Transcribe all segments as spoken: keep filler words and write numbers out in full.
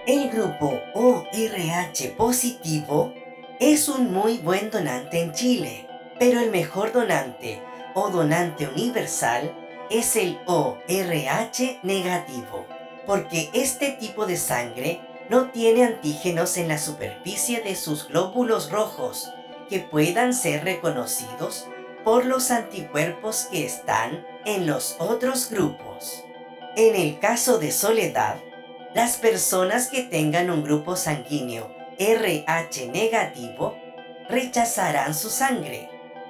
El grupo O R H positivo es un muy buen donante en Chile, pero el mejor donante o donante universal es el O R H negativo, porque este tipo de sangre no tiene antígenos en la superficie de sus glóbulos rojos que puedan ser reconocidos por los anticuerpos que están en los otros grupos. En el caso de Soledad, las personas que tengan un grupo sanguíneo R H negativo rechazarán su sangre,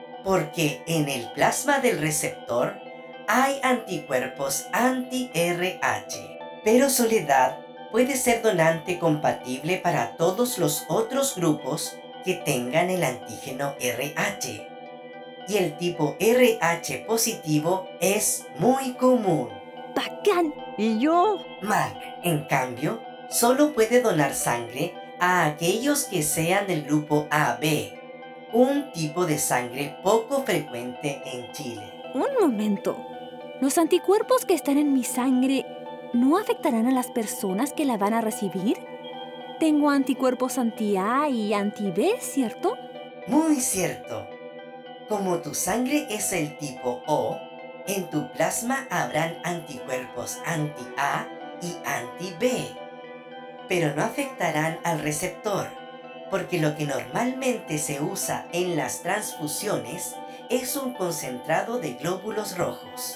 porque en el plasma del receptor hay anticuerpos anti-R H. Pero Soledad puede ser donante compatible para todos los otros grupos que tengan el antígeno R H. Y el tipo R H positivo es muy común. ¡Bacán! ¿Y yo? Mac, en cambio, solo puede donar sangre a aquellos que sean del grupo A B, un tipo de sangre poco frecuente en Chile. Un momento. ¿Los anticuerpos que están en mi sangre no afectarán a las personas que la van a recibir? Tengo anticuerpos anti-A y anti-B, ¿cierto? Muy cierto. Como tu sangre es el tipo O, en tu plasma habrán anticuerpos anti-A y anti-B, pero no afectarán al receptor, porque lo que normalmente se usa en las transfusiones es un concentrado de glóbulos rojos.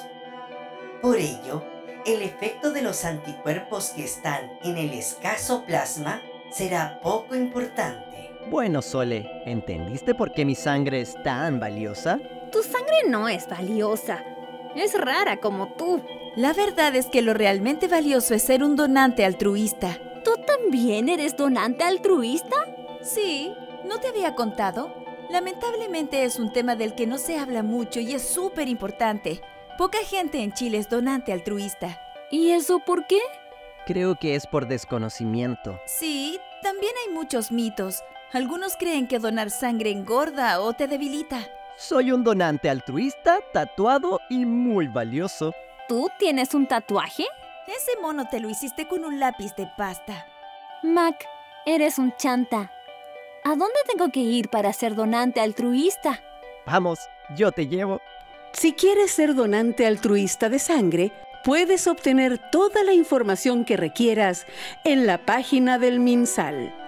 Por ello, el efecto de los anticuerpos que están en el escaso plasma será poco importante. Bueno, Sole, ¿entendiste por qué mi sangre es tan valiosa? Tu sangre no es valiosa. Es rara como tú. La verdad es que lo realmente valioso es ser un donante altruista. ¿Tú también eres donante altruista? Sí, ¿no te había contado? Lamentablemente es un tema del que no se habla mucho y es súper importante. Poca gente en Chile es donante altruista. ¿Y eso por qué? Creo que es por desconocimiento. Sí, también hay muchos mitos. Algunos creen que donar sangre engorda o te debilita. Soy un donante altruista, tatuado y muy valioso. ¿Tú tienes un tatuaje? Ese mono te lo hiciste con un lápiz de pasta. Mac, eres un chanta. ¿A dónde tengo que ir para ser donante altruista? Vamos, yo te llevo. Si quieres ser donante altruista de sangre, puedes obtener toda la información que requieras en la página del MinSal.